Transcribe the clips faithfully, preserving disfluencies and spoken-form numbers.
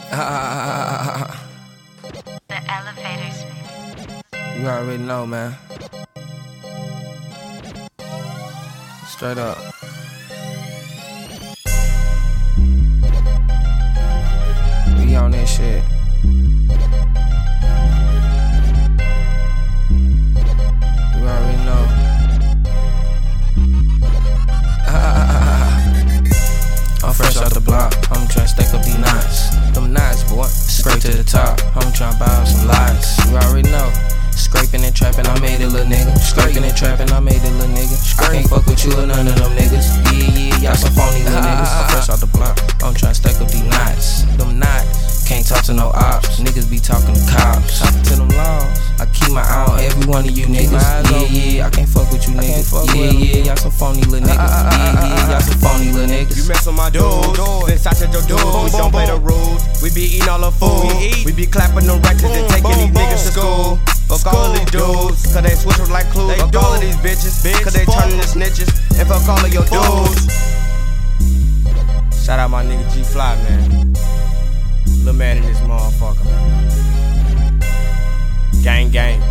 The elevators. You already know, man. Straight up. We on this shit. You already know. I'm fresh out the block. I'm tryna stack up these knots. Them knots, boy. Straight to the top. I'm tryna buy out some lights. You already know. Scraping and trapping, I made a little nigga. Scraping and trapping, I made a little nigga. I can't fuck with you or none of them niggas. Yeah, yeah, y'all some phony little niggas. I'm fresh out the block. I'm tryna stack up these knots. Them knots. Can't talk to no ops. Niggas be talking to cops. Talking to them laws. I keep my eye on every one of you niggas. Yeah, yeah, I can't fuck with you niggas. Yeah, yeah, y'all some phony little niggas. Yeah, yeah, y'all some phony little niggas. You mess with my dudes, since I said your dudes, we don't play the rules. We be eating all the food. We be clapping them records and taking these niggas to school. Fuck all of these dudes, cause they switch up like clues. Fuck all of these bitches, cause they turning to snitches. And fuck all of your dudes. Shout out my nigga G Fly, man. Lil' man in this motherfucker, man. Gang gang,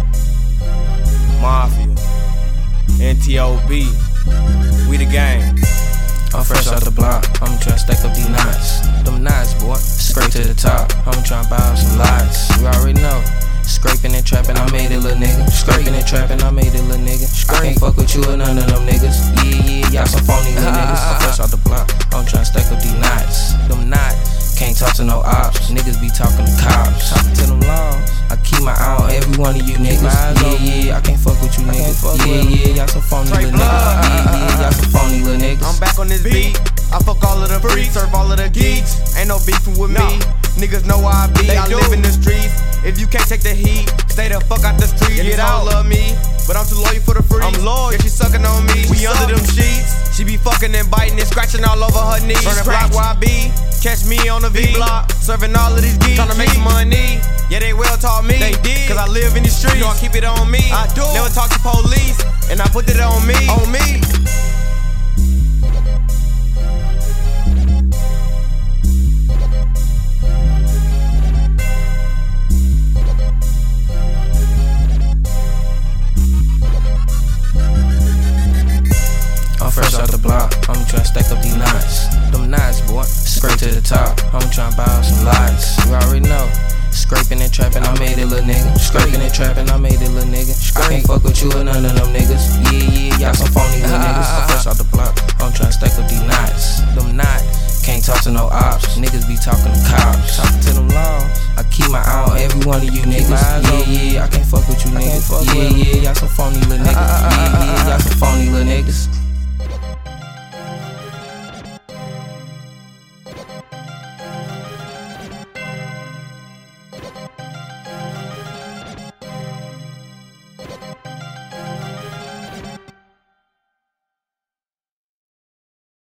Mafia, N T O B, we the gang. I'm fresh out the block, I'm tryna stack up these knots. Them knots, boy, straight to the top. I'm tryna buy out some lights. You already know. Scraping and trapping, I made a little nigga. Scraping and trapping, I made a little nigga. I can't fuck with you or none of them niggas. Yeah, yeah, y'all some phony little niggas. I'm fresh out the block, I'm tryna stack up these knots. Them knots, can't talk to no ops. Niggas be talking to cops. Talking to them laws. I keep my eye on every one of you niggas. Yeah, yeah, I can't fuck with you niggas. Yeah, yeah, y'all some phony little niggas. Yeah, yeah, y'all some phony little niggas. I'm back on this beat. I fuck all of the freaks, serve all of the geeks. Ain't no beefing with me. Niggas know where I be. They I do. Live in the streets. If you can't take the heat, stay the fuck out the street. Get out, love me, but I'm too loyal for the free. I'm loyal. Yeah, she sucking on me. We under them sheets. She be fucking and biting and scratching all over her knees. Turn the block where I be. Catch me on the V block, serving all of these geeks. Tryna make some money. Yeah, they well taught me. They did. Cause I live in these streets. You know I keep it on me. I do. Never talk to police, and I put it on me. On me. I'm fresh out the block, I'm tryna stack up these knots. Them knots, boy, straight to the top. I'm tryna buy out some lights. You already know. Scraping and trapping, I made a little nigga. Scraping and trapping, I made a little nigga. I can't fuck with you or none of them niggas. Yeah, yeah, y'all some phony little niggas. I'm fresh out the block, I'm tryna stack up these knots. Them knots, can't talk to no ops. Niggas be talking to cops. Talking to them laws. I keep my eye on every one of you niggas. Yeah, yeah, I can't fuck with you niggas. Yeah, yeah, y'all some phony little niggas. Yeah, yeah, y'all some phony little niggas.